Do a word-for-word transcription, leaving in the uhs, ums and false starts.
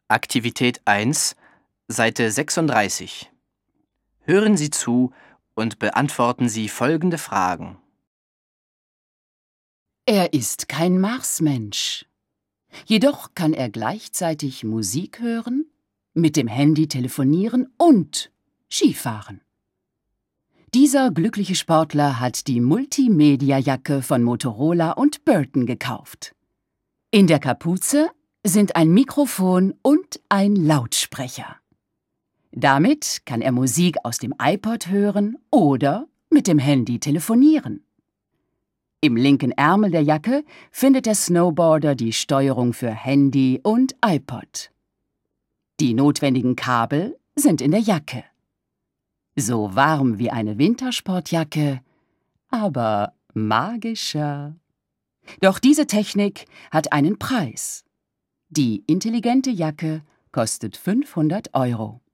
Aktivität eins, Seite sechsunddreißig. Hören Sie zu und beantworten Sie folgende Fragen. Er ist kein Marsmensch. Jedoch kann er gleichzeitig Musik hören, mit dem Handy telefonieren und Skifahren. Dieser glückliche Sportler hat die Multimedia-Jacke von Motorola und Burton gekauft. In der Kapuze sind ein Mikrofon und ein Lautsprecher. Damit kann er Musik aus dem iPod hören oder mit dem Handy telefonieren. Im linken Ärmel der Jacke findet der Snowboarder die Steuerung für Handy und iPod. Die notwendigen Kabel sind in der Jacke. So warm wie eine Wintersportjacke, aber magischer. Doch diese Technik hat einen Preis. Die intelligente Jacke kostet fünfhundert Euro.